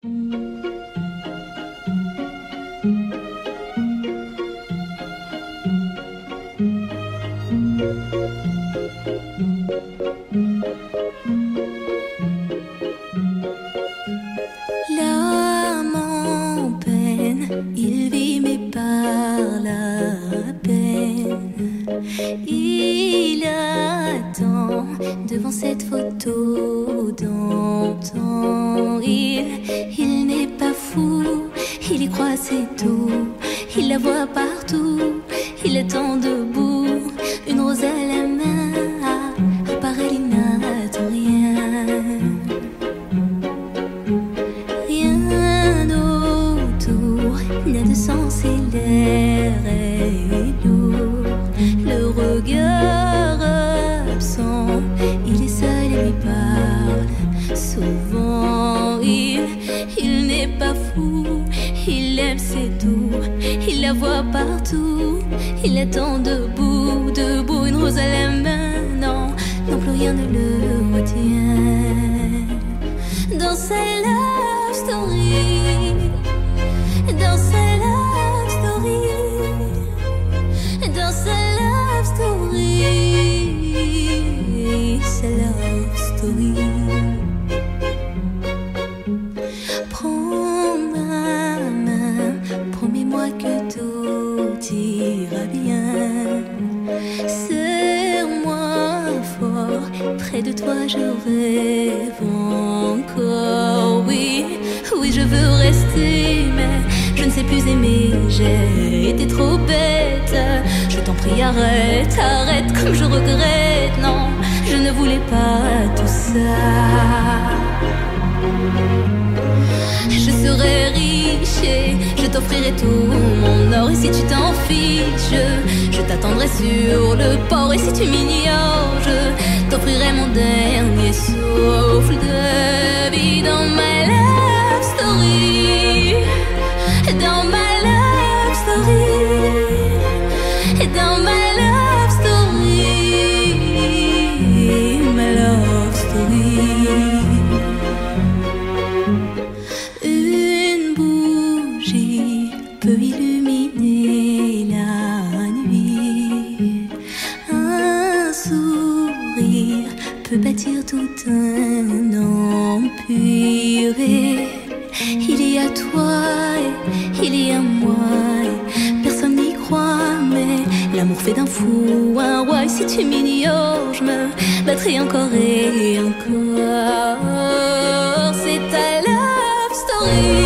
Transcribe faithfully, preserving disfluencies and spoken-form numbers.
L'âme en peine, il vit mais par la peine. Il attend devant cette photo d'antan. Il, il n'est pas fou, il y croit c'est tout. Il la voit partout, il attend debout, une rose à la main. À part elle, il n'attend rien. Rien autour n'a de sens et l'air est lourd. Le regard absent, il est seul et lui parle souvent. Il, il n'est pas fou, il aime c'est tout. Il la voit partout, il attend debout, debout, une rose à la main. Non, non plus rien ne le retient. Dans sa love story, dans sa love story, dans sa love story, sa love story. Prends ma main, promets-moi que tout ira bien. Serre-moi fort, près de toi je rêve encore. Oui, oui je veux rester, mais je ne sais plus aimer. J'ai été trop bête. Je t'en prie arrête, arrête comme je regrette. Non, je ne voulais pas tout ça. Je serai riche et je t'offrirai tout mon or. Et si tu t'en fiches, je t'attendrai sur le port. Et si tu m'ignores, je t'offrirai mon dernier souffle de vie. Dans ma love story, dans ma love story, dans ma love story, ma love story. Une bougie peut illuminer la nuit. Un sourire peut bâtir tout un empire. Et il y a toi, et il y a moi, et personne n'y croit, mais l'amour fait d'un fou un roi. Et si tu m'ignores, je me battrai encore et encore. C'est ta love story.